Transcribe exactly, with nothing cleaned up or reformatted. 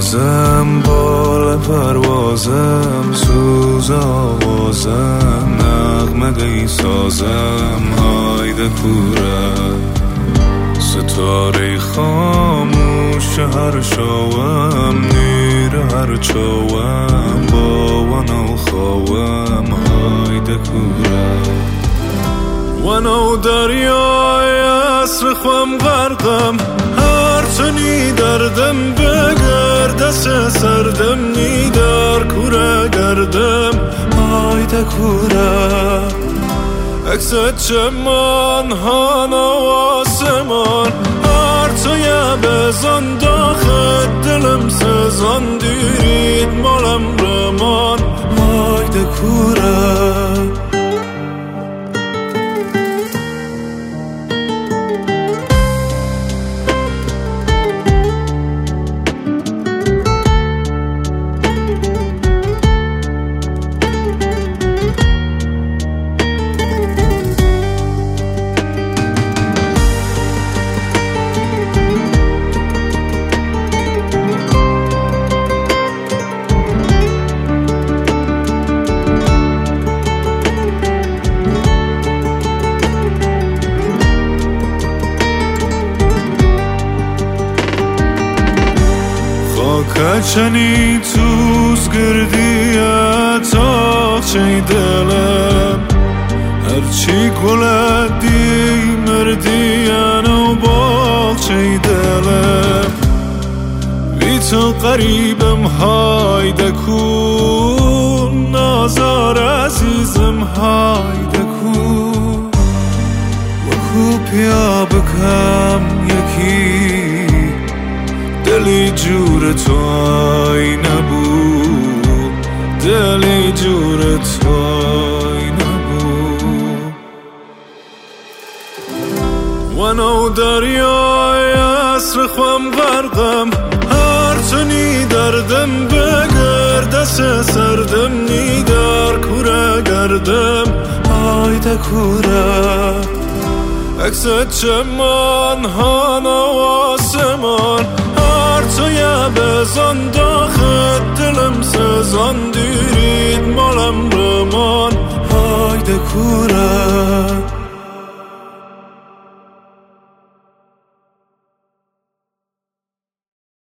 نازم بال پروازم سوز آوازم نغمه سازم هایده کوره ستاره خاموش هر شوام نیر هر چوام با ونو خواهم هایده کوره ونو دریای عصر خوام غرقم هر چه نی دردم بگرد سردم نی در کوره گردم هایده کوره عکس چمان هانا و آسمان هر توی بزن داخل دلم سزان دیرید مالم رمان هایده کوره کچنی توز گردی اتاقچه دلم هرچی گلدی مردی انو باقچه دلم بی تو قریبم هایده کن نازار عزیزم هایده کن وکو پیا بکم یکی دلی جور تو آی نبود دلی جور تو آی نبود ونو دریای عصر خوام غرقم هر چه نی دردم بگرد سردم نی در کوره گردم هایده کوره عکس چمان هانا و آسمان هر توی بزن داخل دلم سزان دیرید مالم رمان هایده کوره